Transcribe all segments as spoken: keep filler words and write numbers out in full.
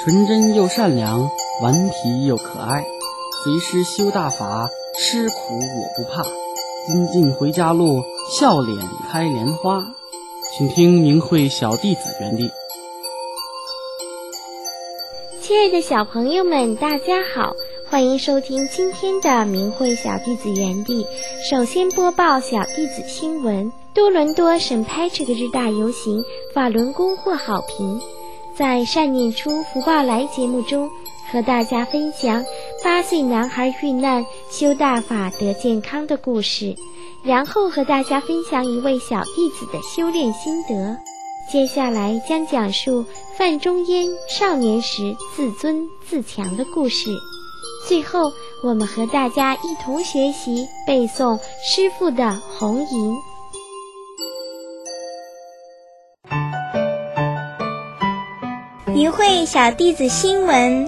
纯真又善良，顽皮又可爱。随师修大法，吃苦我不怕。金镜回家路，笑脸开莲花。请听明慧小弟子园地。 亲爱的小朋友们，大家好，欢迎收听今天的明慧小弟子园地。首先播报小弟子新闻：多伦多圣 Patrick 日大游行，法轮功获好评。在善念出福报来节目中，和大家分享八岁男孩遇难修大法得健康的故事，然后和大家分享一位小弟子的修炼心得。接下来将讲述范仲淹少年时自尊自强的故事。最后我们和大家一同学习背诵师父的红吟。 明慧小弟子新闻：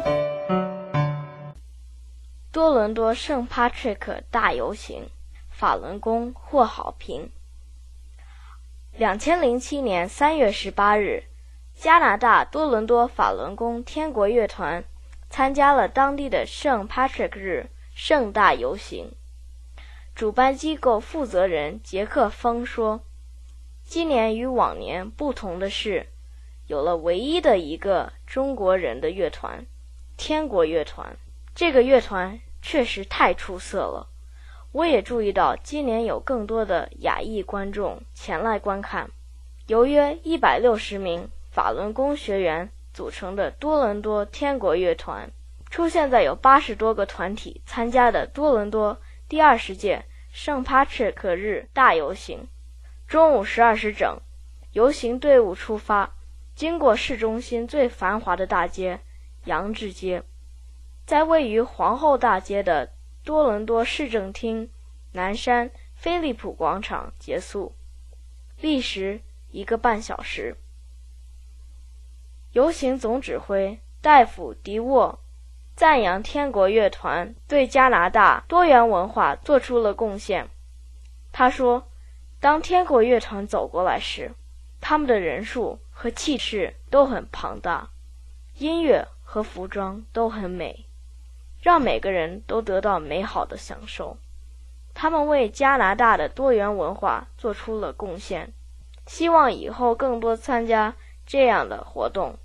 多伦多圣 Patrick 大游行，法轮功获好评。二零零七年三月十八日，加拿大多伦多法轮功天国乐团参加了当地的圣 Patrick 日盛大游行。主办机构负责人杰克风说，今年与往年不同的是，有了唯一的一个中国人的乐团，天国乐团。这个乐团确实太出色了。我也注意到今年有更多的亚裔观众前来观看。由约一百六十名法轮功学员组成的多伦多天国乐团，出现在有八十多个团体参加的多伦多第二十届圣帕特克日大游行。中午十二时整，游行队伍出发，经过市中心最繁华的大街杨志街，在位于皇后大街的多伦多市政厅南山飞利浦广场结束，历时一个半小时。游行总指挥戴夫·迪沃赞扬天国乐团对加拿大多元文化做出了贡献。他说，当天国乐团走过来时，他们的人数和气势都很庞大，音乐和服装都很美，让每个人都得到美好的享受。他们为加拿大的多元文化做出了贡献，希望以后更多参加这样的活动。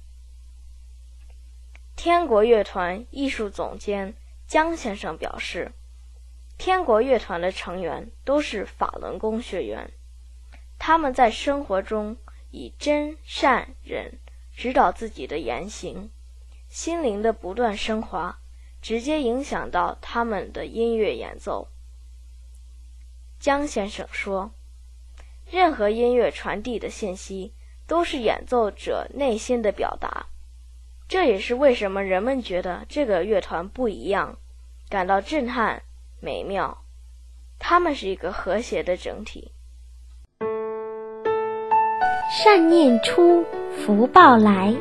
天国乐团艺术总监江先生表示，天国乐团的成员都是法轮功学员，他们在生活中以真善忍指导自己的言行，心灵的不断升华直接影响到他们的音乐演奏。江先生说，任何音乐传递的信息都是演奏者内心的表达，这也是为什么人们觉得这个乐团不一样，感到震撼美妙。他们是一个和谐的整体。 善念出，福报来。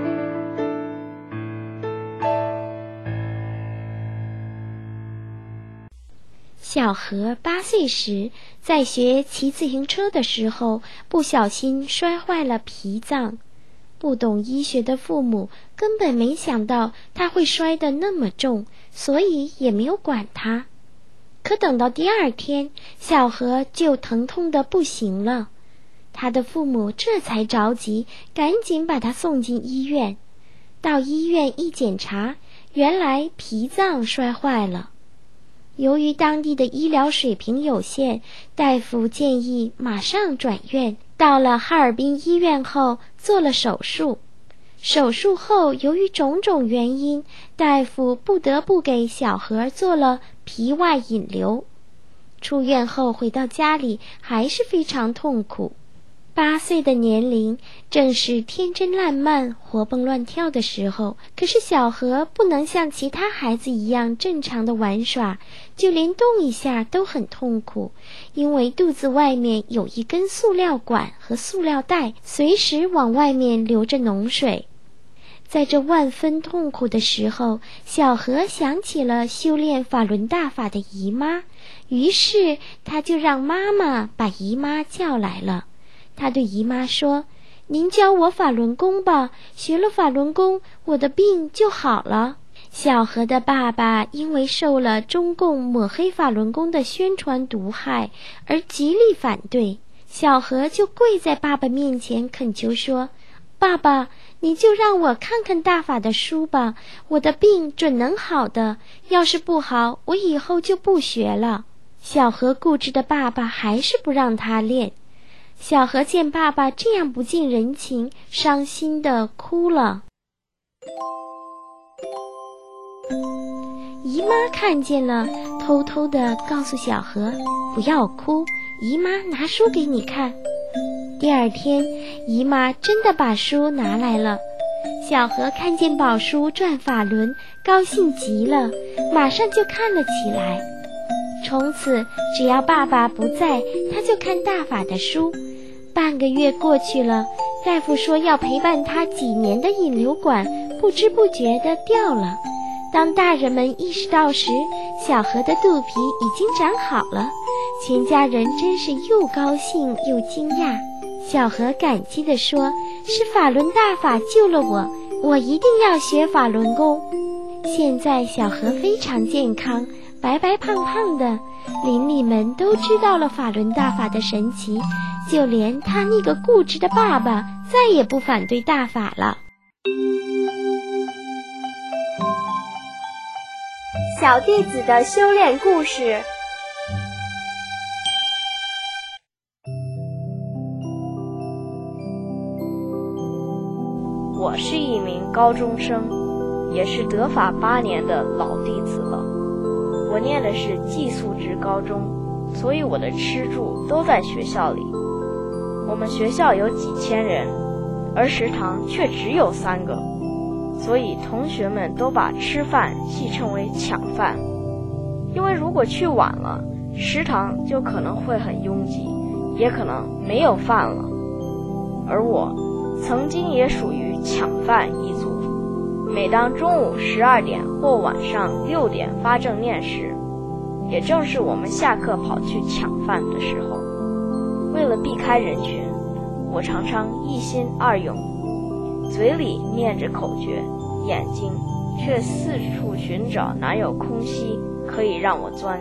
小何八岁时，在学骑自行车的时候，不小心摔坏了脾脏。不懂医学的父母根本没想到他会摔得那么重，所以也没有管他。可等到第二天，小何就疼痛得不行了。他的父母这才着急，赶紧把他送进医院。到医院一检查，原来脾脏摔坏了。由于当地的医疗水平有限，大夫建议马上转院。到了哈尔滨医院后，做了手术。手术后，由于种种原因，大夫不得不给小何做了皮外引流。出院后回到家里，还是非常痛苦。八岁的年龄正是天真烂漫、活蹦乱跳的时候，可是小何不能像其他孩子一样正常的玩耍，就连动一下都很痛苦，因为肚子外面有一根塑料管和塑料袋，随时往外面流着脓水。在这万分痛苦的时候，小何想起了修炼法轮大法的姨妈，于是他就让妈妈把姨妈叫来了。他对姨妈说， 您教我法轮功吧，学了法轮功，我的病就好了。”小何的爸爸因为受了中共抹黑法轮功的宣传毒害而极力反对，小何就跪在爸爸面前恳求说：“爸爸，你就让我看看大法的书吧，我的病准能好的，要是不好，我以后就不学了。”小何固执的爸爸还是不让他练。小何见爸爸这样不近人情，伤心地哭了。姨妈看见了，偷偷地告诉小何：“不要哭，姨妈拿书给你看。”第二天，姨妈真的把书拿来了。小何看见宝书转法轮，高兴极了，马上就看了起来。从此，只要爸爸不在，他就看大法的书。半个月过去了，大夫说要陪伴他几年的引流管不知不觉地掉了。当大人们意识到时，小何的肚皮已经长好了，全家人真是又高兴又惊讶。小何感激地说：“是法轮大法救了我，我一定要学法轮功。”现在小何非常健康，白白胖胖的，邻里们都知道了法轮大法的神奇，就连他那个固执的爸爸再也不反对大法了。 小弟子的修炼故事。 我是一名高中生，也是得法八年的老弟子了。我念的是寄宿制高中，所以我的吃住都在学校里。我们学校有几千人，而食堂却只有三个，所以同学们都把吃饭戏称为抢饭。因为如果去晚了，食堂就可能会很拥挤，也可能没有饭了。而我曾经也属于抢饭一族。每当中午十二点或晚上六点发正念时，也正是我们下课跑去抢饭的时候。为了避开人群，我常常一心二用，嘴里念着口诀，眼睛却四处寻找哪有空隙可以让我钻。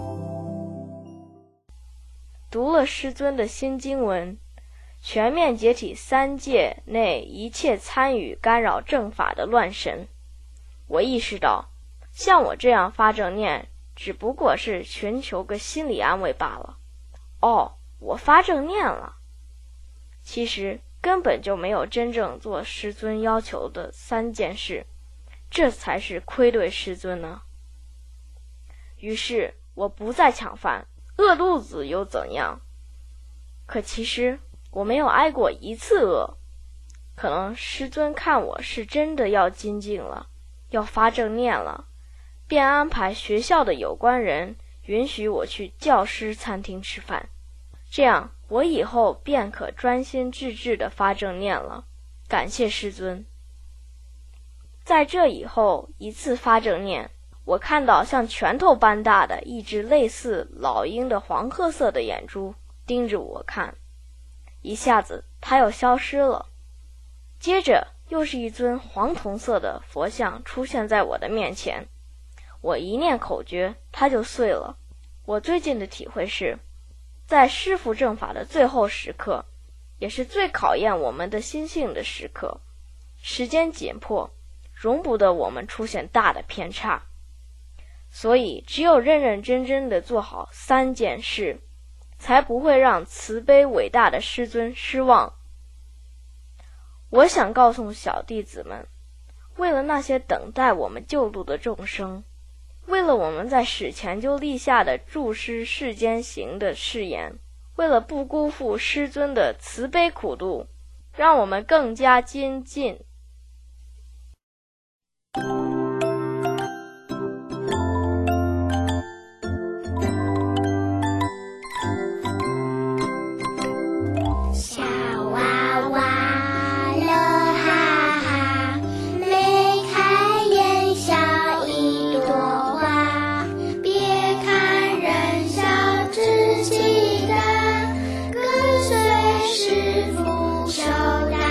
读了师尊的新经文，全面解体三界内一切参与干扰正法的乱神，我意识到，像我这样发正念，只不过是寻求个心理安慰罢了。哦，我发正念了，其实根本就没有真正做师尊要求的三件事，这才是愧对师尊呢。于是我不再抢饭，饿肚子又怎样？可其实我没有挨过一次饿，可能师尊看我是真的要精进了，要发正念了，便安排学校的有关人允许我去教师餐厅吃饭，这样我以后便可专心致志地发正念了。感谢师尊。在这以后一次发正念，我看到像拳头般大的一只类似老鹰的黄褐色的眼珠盯着我看，一下子它又消失了，接着又是一尊黄铜色的佛像出现在我的面前，我一念口诀，它就碎了。我最近的体会是，在师父正法的最后时刻，也是最考验我们的心性的时刻，时间紧迫，容不得我们出现大的偏差，所以只有认认真真地做好三件事，才不会让慈悲伟大的师尊失望。我想告诉小弟子们，为了那些等待我们救度的众生，为了我们在史前就立下的助师世间行的誓言，为了不辜负师尊的慈悲苦度，让我们更加精进。 小娃娃乐哈哈，眉开眼笑一朵花，别看人小志气大，跟随师父修大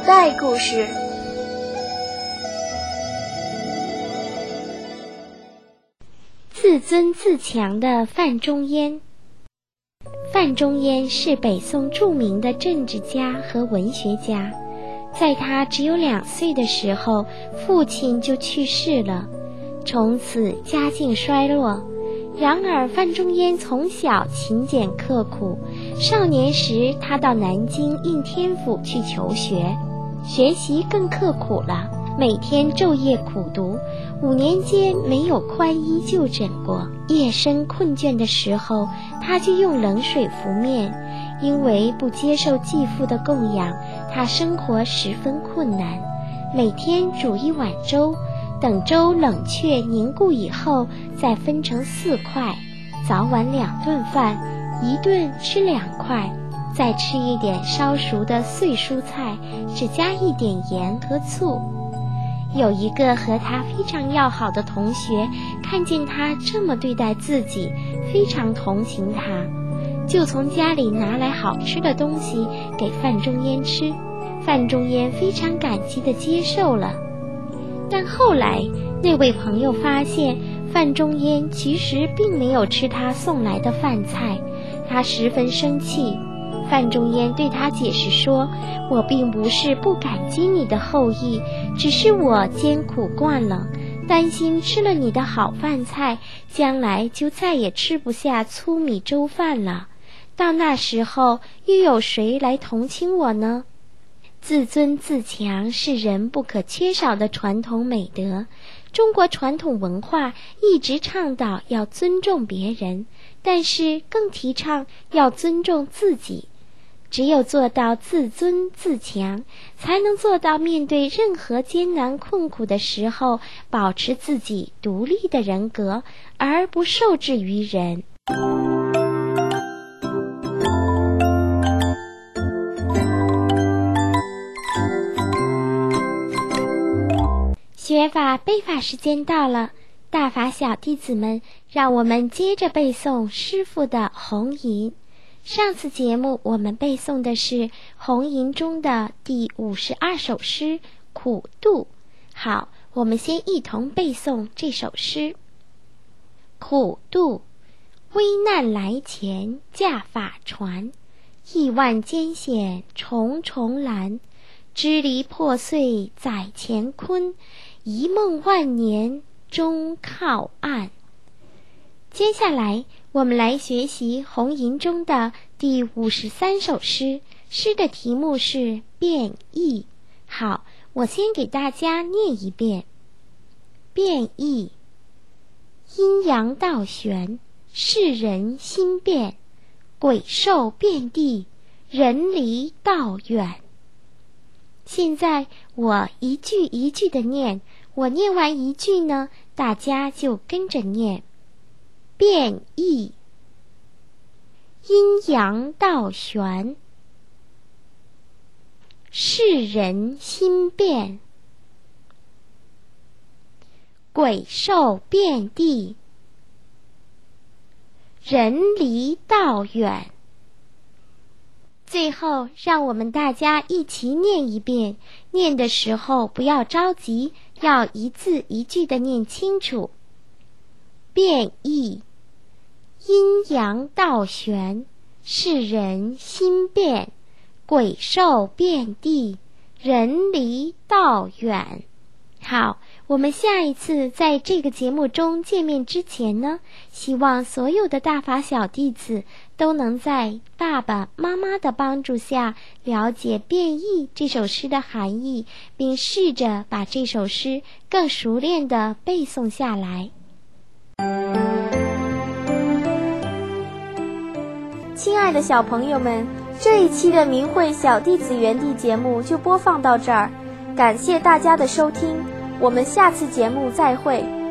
代故事。 自尊自强的范仲淹。范仲淹是北宋著名的政治家和文学家，在他只有两岁的时候，父亲就去世了，从此家境衰落。然而范仲淹从小勤俭刻苦，少年时他到南京应天府去求学，学习更刻苦了，每天昼夜苦读，五年间没有宽衣就枕过。夜深困倦的时候，他就用冷水敷面，因为不接受继父的供养，他生活十分困难，每天煮一碗粥，等粥冷却凝固以后，再分成四块，早晚两顿饭，一顿吃两块，再吃一点烧熟的碎蔬菜，只加一点盐和醋。有一个和他非常要好的同学，看见他这么对待自己，非常同情他，就从家里拿来好吃的东西给范仲淹吃。范仲淹非常感激地接受了。但后来那位朋友发现范仲淹其实并没有吃他送来的饭菜，他十分生气。范仲淹对他解释说，我并不是不感激你的厚意，只是我艰苦惯了，担心吃了你的好饭菜，将来就再也吃不下粗米粥饭了，到那时候又有谁来同情我呢？自尊自强是人不可缺少的传统美德。中国传统文化一直倡导要尊重别人，但是更提倡要尊重自己。只有做到自尊自强，才能做到面对任何艰难困苦的时候，保持自己独立的人格，而不受制于人。学法背法时间到了，大法小弟子们，让我们接着背诵师父的红吟。上次节目我们背诵的是红吟中的第五十二首诗《苦渡》。好，我们先一同背诵这首诗。苦渡，危难来前驾法船，亿万艰险重重拦，支离破碎载乾坤，一梦万年终靠岸。接下来我们来学习红吟中的第五十三首诗，诗的题目是变异。好，我先给大家念一遍。变异，阴阳倒旋，世人心变，鬼兽遍地，人离道远。现在我一句一句的念，我念完一句呢，大家就跟着念。变异，阴阳倒旋，世人心变，鬼兽遍地，人离道远。最后让我们大家一起念一遍，念的时候不要着急，要一字一句的念清楚。变异，阴阳倒旋，世人心变，鬼兽遍地，人离道远。好，我们下一次在这个节目中见面之前呢，希望所有的大法小弟子都能在爸爸妈妈的帮助下了解变异这首诗的含义，并试着把这首诗更熟练地背诵下来。 亲爱的小朋友们，这一期的明慧小弟子园地节目就播放到这儿，感谢大家的收听，我们下次节目再会。